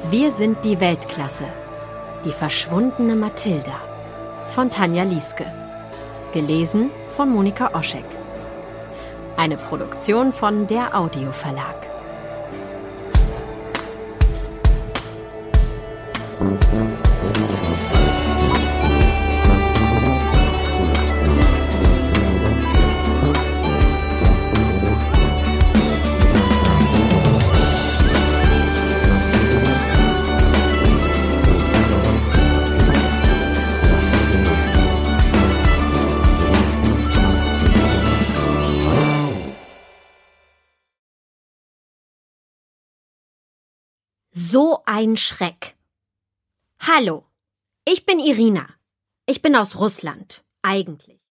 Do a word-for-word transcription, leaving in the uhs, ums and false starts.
Wir sind die Weltklasse. Die verschwundene Mathilda von Tanja Lieske. Gelesen von Monika Oschek. Eine Produktion von der Audio Verlag. So ein Schreck. Hallo, ich bin Irina. Ich bin aus Russland, eigentlich.